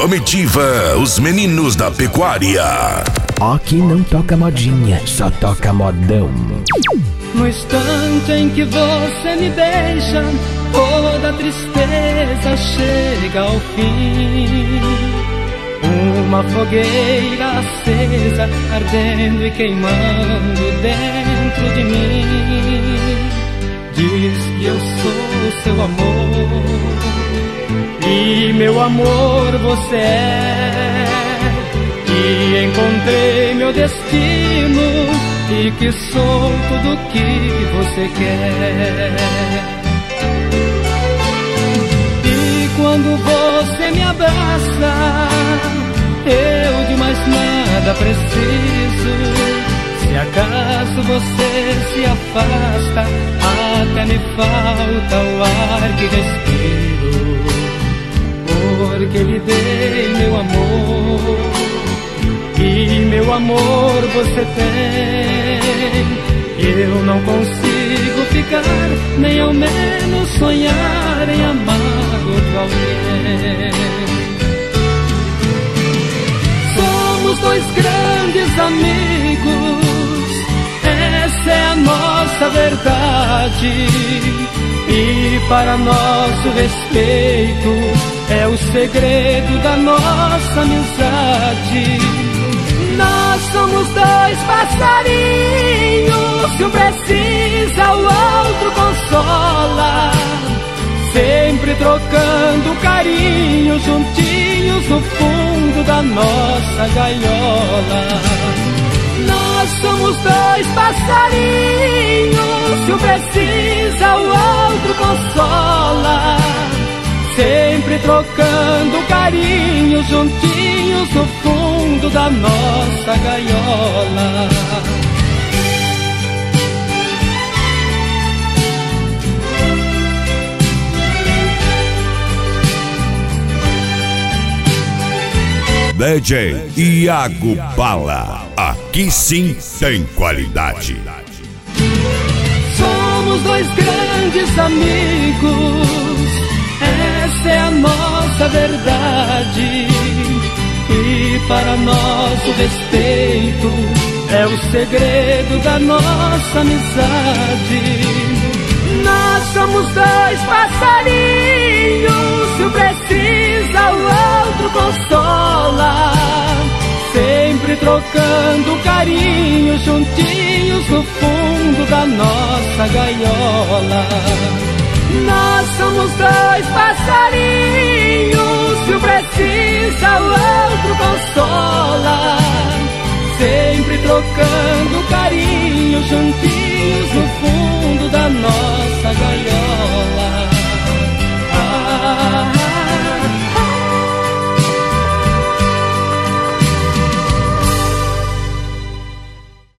Comitiva, os meninos da pecuária. Aqui não toca modinha, só toca modão. No instante em que você me beija, toda a tristeza chega ao fim. Uma fogueira acesa, ardendo e queimando dentro de mim. Diz que eu sou seu amor, e meu amor você é. E encontrei meu destino, e que sou tudo que você quer. E quando você me abraça, eu de mais nada preciso. Se acaso você se afasta, até me falta o ar que respiro. Porque lhe dei meu amor, e meu amor você tem. Eu não consigo ficar, nem ao menos sonhar em amar outro alguém. Somos dois grandes amigos, essa é a nossa verdade. E para nosso respeito é o segredo da nossa amizade. Nós somos dois passarinhos, se um precisa o outro consola, sempre trocando carinho, juntinhos no fundo da nossa gaiola. Nós somos dois passarinhos, se um precisa o outro consola, sempre trocando carinho, juntinhos no fundo da nossa gaiola. DJ Iago Bala, aqui sim tem qualidade. Somos dois grandes amigos, essa é a nossa verdade. E para nosso respeito é o segredo da nossa amizade. Nós somos dois passarinhos, se um precisa o outro consola, sempre trocando carinho, juntinhos no fundo da nossa gaiola. Nós somos dois passarinhos, se um precisa o outro consola, sempre trocando carinho, juntinhos no fundo da nossa